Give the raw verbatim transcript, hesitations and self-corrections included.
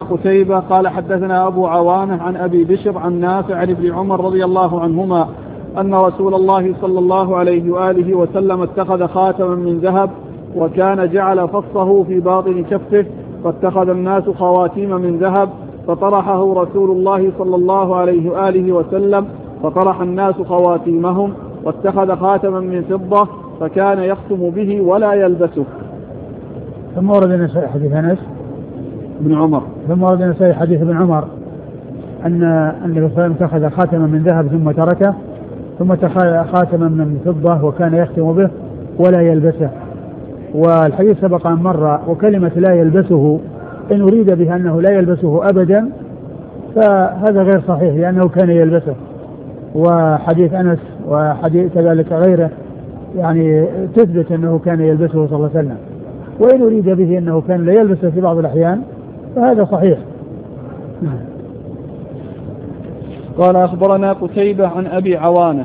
قتيبة قال حدثنا أبو عوانة عن أبي بشر عن نافع عن ابن عمر رضي الله عنهما أن رسول الله صلى الله عليه وآله وسلم اتخذ خاتما من ذهب وكان جعل فصه في باطن كفه، فاتخذ الناس خواتيم من ذهب فطرحه رسول الله صلى الله عليه وآله وسلم، فطرح الناس خواتيمهم، واتخذ خاتما من فضة فكان يختم به ولا يلبسه. ثم ورد النسائي حديث أنس بن عمر ثم ورد النسائي حديث ابن عمر أن النبي صلى الله عليه وسلم اتخذ خاتما من ذهب ثم تركه، ثم اتخذ خاتما من فضة وكان يختم به ولا يلبسه. والحديث سبق أن مر، وكلمة لا يلبسه إن أريد بها أنه لا يلبسه أبدا فهذا غير صحيح لأنه كان يلبسه، وحديث أنس وحديث كذلك غيره يعني تثبت أنه كان يلبسه صلى الله عليه وسلم. وإن أريد به أنه كان لا يلبسه في بعض الأحيان فهذا صحيح. قال أخبرنا قتيبة عن أبي عوانة